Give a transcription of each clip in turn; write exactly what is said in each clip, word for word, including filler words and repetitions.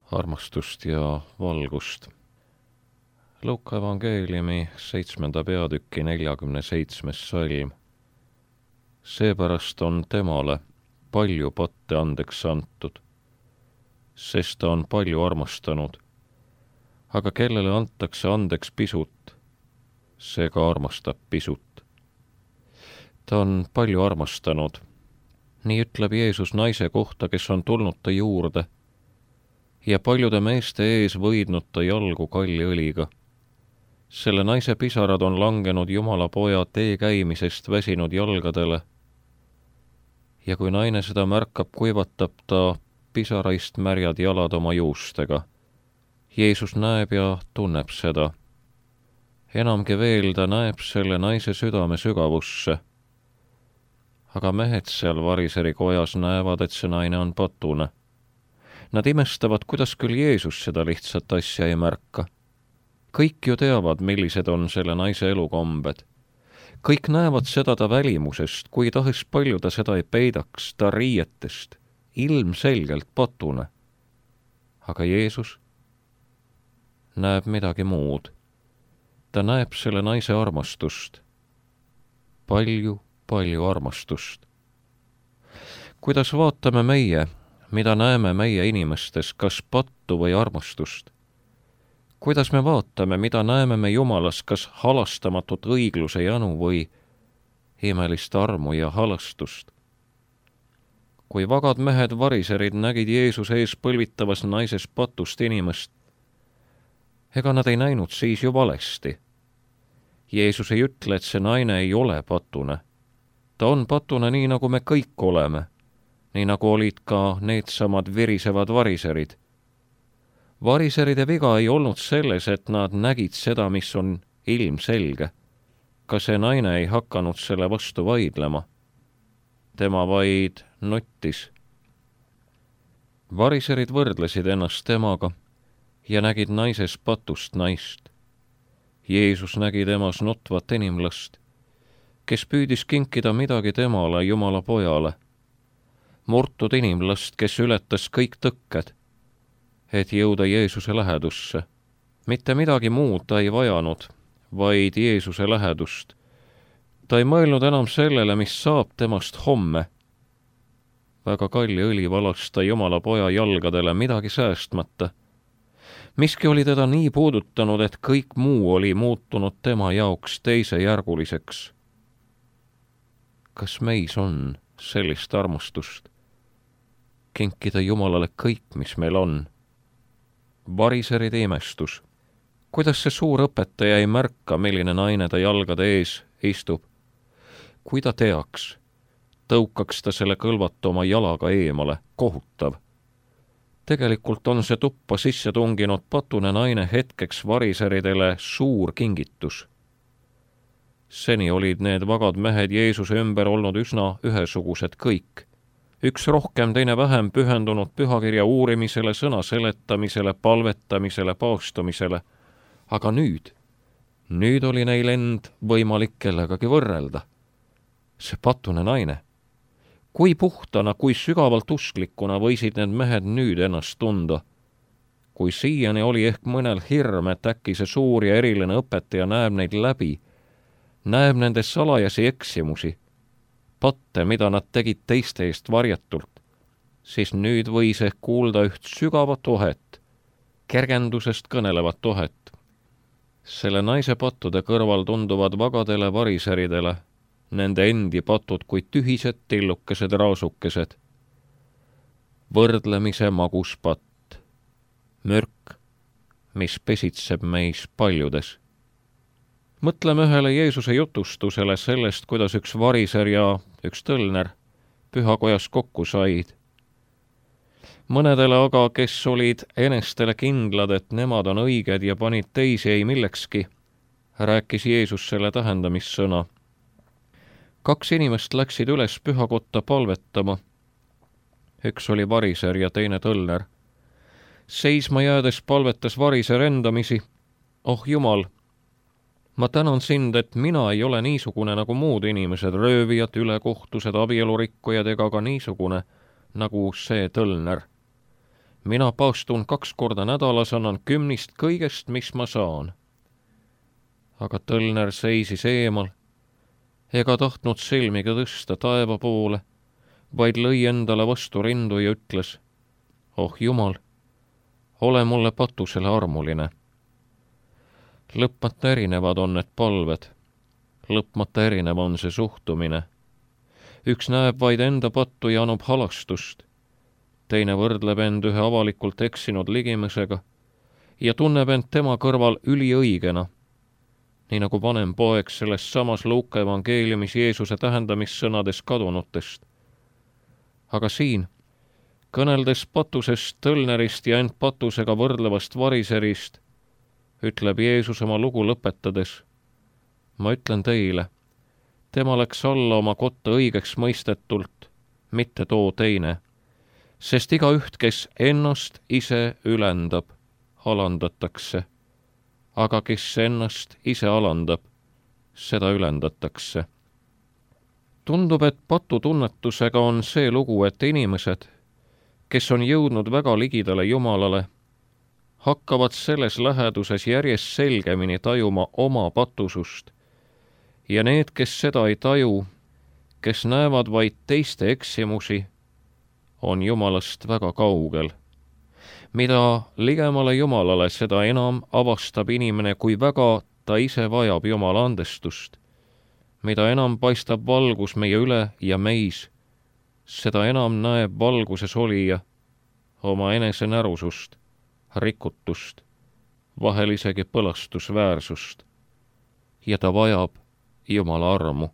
armastust ja valgust. Luuka evangeeliumi seitsmenda peatüki neljakümne seitsmes salm. Seepärast on temale palju patte andeks antud, sest ta on palju armastanud. Aga kellele antakse andeks pisut, see ka armastab pisut. Ta on palju armastanud. Nii ütleb Jeesus naise kohta, kes on tulnud ta juurde ja paljude meeste ees võidnud ta jalgu kalli õliga. Selle naise pisarad on langenud Jumala poja tee käimisest väsinud jalgadele. Ja kui naine seda märkab, kuivatab ta pisaraist märjad jalad oma juustega. Jeesus näeb ja tunneb seda. Enamgi veel ta näeb selle naise südame sügavusse. Aga mehed seal variseri kojas näevad, et see naine on patune. Nad imestavad, kuidas küll Jeesus seda lihtsat asja ei märka. Kõik ju teavad, millised on selle naise elukombed. Kõik näevad seda ta välimusest, kui tahes palju ta seda ei peidaks, ta riietest, ilmselgelt patune. Aga Jeesus näeb midagi muud. Ta näeb selle naise armastust. Palju, palju armastust. Kuidas vaatame meie, mida näeme meie inimestes, kas pattu või armastust? Kuidas me vaatame, mida näeme me Jumalas, kas halastamatut õigluse janu või imelist armu ja halastust? Kui vagad mehed variserid nägid Jeesuse ees põlvitavas naises patust inimest, ega nad ei näinud siis ju valesti. Jeesus ei ütle, et see naine ei ole patune. Ta on patune nii, nagu me kõik oleme, nii nagu olid ka needsamad virisevad variserid. Variseride viga ei olnud selles, et nad nägid seda, mis on ilmselge. Ka see naine ei hakanud selle vastu vaidlema. Tema vaid nuttis. Variserid võrdlesid ennast temaga ja nägid naises patust naist. Jeesus nägi temas nutvat inimlast, kes püüdis kinkida midagi temale, Jumala pojale. Murtud inimlast, kes ületas kõik tõkked, et jõuda Jeesuse lähedusse. Mitte midagi muud ta ei vajanud, vaid Jeesuse lähedust. Ta ei mõelnud enam sellele, mis saab temast homme. Väga kalli õli valas ta Jumala poja jalgadele, midagi säästmata. Miski oli teda nii puudutanud, et kõik muu oli muutunud tema jaoks teisejärguliseks. Kas meis on sellist armastust? Kinkida Jumalale kõik, mis meil on. Variseride imestus. Kuidas see suur õpetaja ei märka, milline naine ta jalgade ees istub? Kui ta teaks, tõukaks ta selle kõlvatu oma jalaga eemale, kohutav. Tegelikult on see tuppa sisse tunginud patune naine hetkeks variseridele suur kingitus. Seni olid need vagad mehed Jeesuse ümber olnud üsna ühesugused kõik. Üks rohkem, teine vähem pühendunud pühakirja uurimisele, sõna seletamisele, palvetamisele, paastumisele. Aga nüüd, nüüd oli neil end võimalik kellegagi võrrelda. See patune naine. Kui puhtana, kui sügavalt usklikuna võisid need mehed nüüd ennast tunda. Kui siiani oli ehk mõnel hirm, et äkki see suur ja eriline õpetaja näeb neid läbi, näeb nende salajasi eksimusi, patte, mida nad tegid teiste eest varjatult, siis nüüd võis ehk kuulda üht sügavat ohet, kergendusest kõnelevat ohet. Selle naise pattude kõrval tunduvad vagadele variseridele nende endi patud kui tühised tillukesed raasukesed. Võrdlemise magus patt, mürk, mis pesitseb meis paljudes. Mõtleme ühele Jeesuse jutustusele sellest, kuidas üks variser ja üks tõlner pühakojas kokku said. Mõnedele aga, kes olid enestele kindlad, et nemad on õiged ja panid teisi ei millekski, rääkis Jeesus selle tähendamissõna. Kaks inimest läksid üles pühakotta palvetama. Üks oli variser ja teine tõlner. Seisma jäädes palvetas variser endamisi. Oh Jumal, ma tänan sind, et mina ei ole niisugune nagu muud inimesed, röövijad, ülekohtused, abielurikkujad ega ka niisugune nagu see tõlner. mina paastun kaks korda nädalas, annan kümnist kõigest, mis ma saan. Aga Tõlner seisis eemal, ega tahtnud silmiga tõsta taeva poole, vaid lõi endale vastu rindu ja ütles: oh Jumal, ole mulle patusele armuline. Lõpmata erinevad on need palved, lõpmata erinev on see suhtumine. Üks näeb vaid enda pattu ja annab halastust, teine võrdleb end ühe avalikult eksinud ligimesega ja tunneb end tema kõrval üliõigena, nii nagu vanem poeg selles samas Luuka evangeeliumis Jeesuse tähendamissõnades kadunutest. Aga siin, kõneldes patusest Tõlnerist ja end patusega võrdlevast variserist, ütleb Jeesus oma lugu lõpetades: ma ütlen teile, tema läks alla oma kotta õigeks mõistetult, mitte too teine, sest igaüht, kes ennast ise ülendab, alandatakse, aga kes ennast ise alandab, seda ülendatakse. Tundub, et patutunnetusega on see lugu, et inimesed, kes on jõudnud väga ligidale Jumalale, hakkavad selles läheduses järjest selgemini tajuma oma patusust ja need, kes seda ei taju, kes näevad vaid teiste eksimusi, on Jumalast väga kaugel. Mida ligemale Jumalale, seda enam avastab inimene, kui väga ta ise vajab Jumala andestust. Mida enam paistab valgus meie üle ja meis, seda enam näeb valguses olija oma enese närusust, rikutust, vahel isegi põlastusväärsust, ja ta vajab Jumala armu.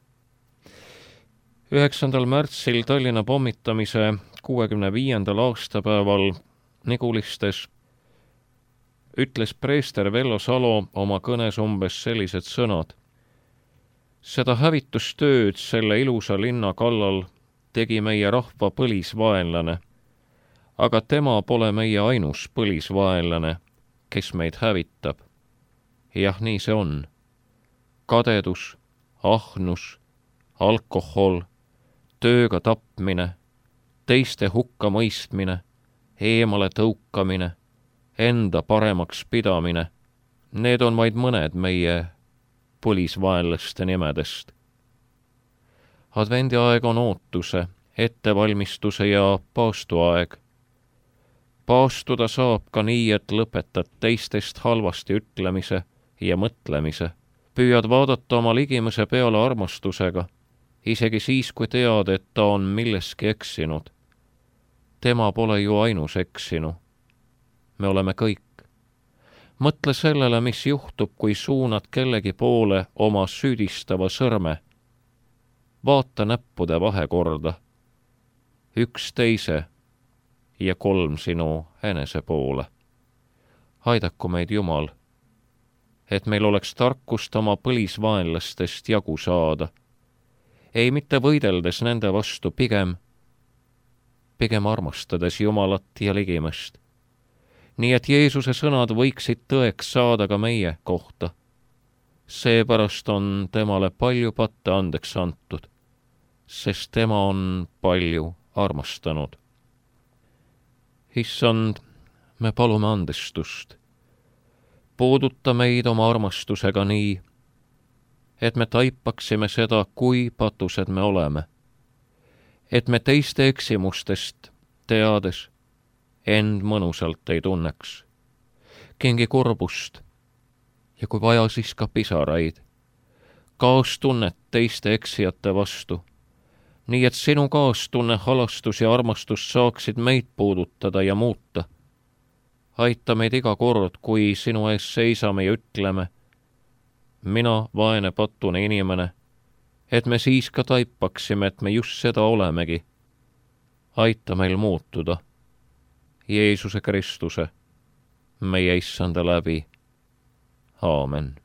üheksandal märtsil Tallinna pommitamise kuuekümne viiendal aastapäeval Nigulistes ütles preester Vello Salo oma kõnes umbes sellised sõnad: seda hävitustööd selle ilusa linna kallal tegi meie rahva põlisvaenlane, aga tema pole meie ainus põlisvaenlane, kes meid hävitab. jah, nii see on. Kadedus, ahnus, alkohol, tööga tapmine, teiste hukkamõistmine, eemale tõukamine, enda paremaks pidamine, need on vaid mõned meie põlisvaenlaste nimedest. Advendiaeg on ootuse, ettevalmistuse ja paastuaeg. Paastuda saab ka nii, et lõpetad teistest halvasti ütlemise ja mõtlemise. Püüad vaadata oma ligimese peale armastusega, isegi siis, kui tead, et ta on milleski eksinud. Tema pole ju ainus eksinu. Me oleme kõik. Mõtle sellele, mis juhtub, kui suunad kellegi poole oma süüdistava sõrme. Vaata näppude vahekorda. Üks teise ja kolm sinu enese poole. Aidaku meid Jumal, et meil oleks tarkust oma põlisvaenlastest jagu saada. Ei mitte võideldes nende vastu, pigem, pigem armastades Jumalat ja ligimest. Nii et Jeesuse sõnad võiksid tõeks saada ka meie kohta. Seepärast on temale palju patte andeks antud, sest tema on palju armastanud. Issand, me palume andestust. Puuduta meid oma armastusega nii, et me taipaksime seda, kui patused me oleme. Et me teiste eksimustest teades end mõnusalt ei tunneks. Kingi kurbust ja kui vaja, siis ka pisaraid. Kaastunnet teiste eksijate vastu, nii et sinu kaastunne, halastus ja armastus saaksid meid puudutada ja muuta. Aita meid iga kord, kui sinu ees seisame ja ütleme: mina, vaene patune inimene, et me siis ka taipaksime, et me just seda olemegi. Aita meil muutuda Jeesuse Kristuse, meie issanda läbi. Aamen.